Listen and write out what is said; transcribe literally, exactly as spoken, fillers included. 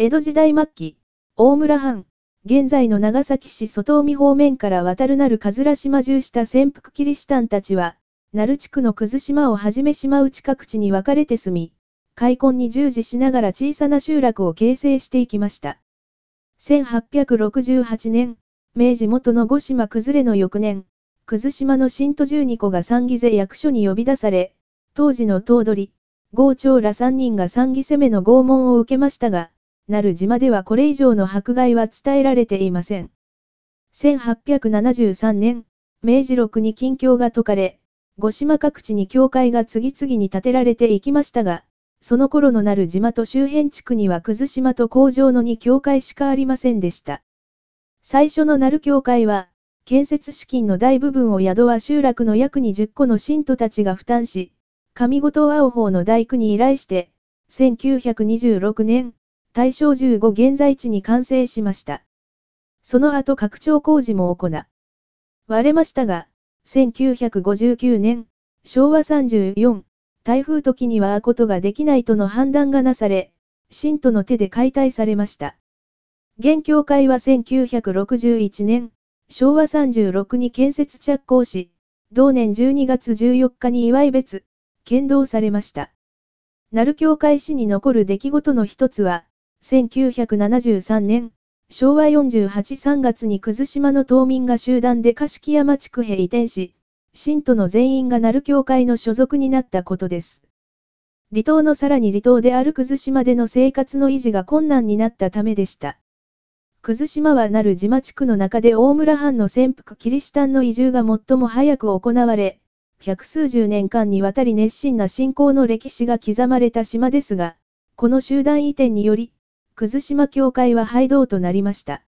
江戸時代末期、大村藩、現在の長崎市外海方面から渡るなるかずら島中した潜伏キリシタンたちは、鳴地区のくず島をはじめ島内各地に分かれて住み、開墾に従事しながら小さな集落を形成していきました。せんはっぴゃくろくじゅうはちねん、明治元の五島崩れの翌年、くず島の信徒じゅうにこが参議勢役所に呼び出され、当時の頭取、郷長らさんにんが参議攻めの拷問を受けましたが、鳴島ではこれ以上の迫害は伝えられていません。せんはっぴゃくななじゅうさんねん、明治録に禁教が解かれ、五島各地に教会が次々に建てられていきましたが、その頃の鳴島と周辺地区にはくず島と工場のに教会しかありませんでした。最初の鳴教会は、建設資金の大部分を宿は集落の約にじゅっこの信徒たちが負担し、上五島青法の大工に依頼して、せんきゅうひゃくにじゅうろくねん、大正じゅうご現在地に完成しました。その後拡張工事も行われましたが、せんきゅうひゃくごじゅうきゅうねん、しょうわさんじゅうよん、台風時には会うことができないとの判断がなされ、信徒の手で解体されました。現教会はせんきゅうひゃくろくじゅういちねん、しょうわさんじゅうろくに建設着工し、同年じゅうにがつじゅうよっかに祝い別、献堂されました。鳴教会史に残る出来事の一つは、せんきゅうひゃくななじゅうさんねん、しょうわよんじゅうはち、さんがつにくず島の島民が集団で樫山地区へ移転し、信徒の全員が鳴教会の所属になったことです。離島のさらに離島であるくず島での生活の維持が困難になったためでした。くず島は鳴島地区の中で大村藩の潜伏キリシタンの移住が最も早く行われ、百数十年間にわたり熱心な信仰の歴史が刻まれた島ですが、この集団移転により、くず島教会は廃道となりました。